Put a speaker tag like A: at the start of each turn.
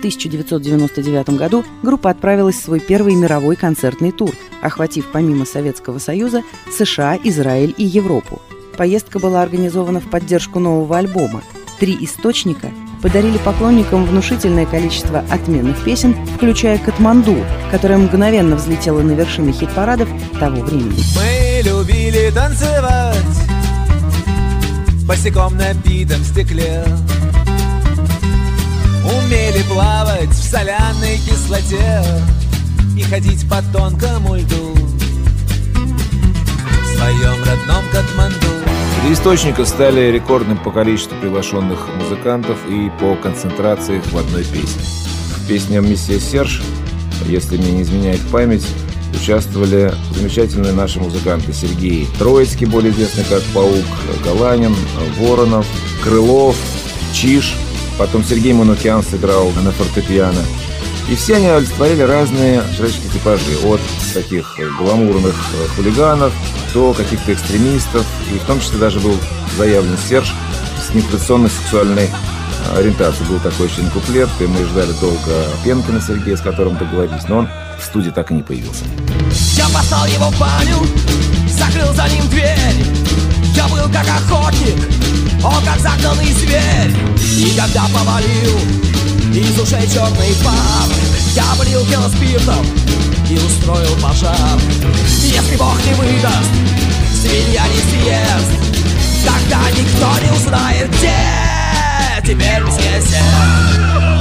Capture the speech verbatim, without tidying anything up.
A: тысяча девятьсот девяносто девятом году группа отправилась в свой первый мировой концертный тур, охватив помимо Советского Союза США, Израиль и Европу. Поездка была организована в поддержку нового альбома. Три источника подарили поклонникам внушительное количество отменных песен, включая «Катманду», которая мгновенно взлетела на вершины хит-парадов того времени.
B: Мы любили танцевать босиком на битом стекле, умели плавать в соляной кислоте и ходить по тонкому льду в своем родном Катманду.
C: Три источника стали рекордным по количеству приглашенных музыкантов и по концентрации их в одной песне. В песне «Миссия Серж», если мне не изменяет память, участвовали замечательные наши музыканты: Сергей Троицкий, более известный как Паук, Галанин, Воронов, Крылов, Чиж. Потом Сергей Манукян сыграл на фортепиано. И все они олицетворили разные человеческие типажи. От таких гламурных хулиганов до каких-то экстремистов. И в том числе даже был заявлен Серж с нетрадиционной сексуальной ориентацией. Был такой очень куплет, и мы ждали долго Пенкина Сергея, с которым договорились, но он в студии так и не появился.
B: Я послал его в баню, закрыл за ним дверь. Я был как охотник, он как загнанный зверь. И когда повалил из ушей черный пар, я облил тело спиртом и устроил пожар. Если Бог не выдаст, свинья не съест, тогда никто не узнает, где теперь все.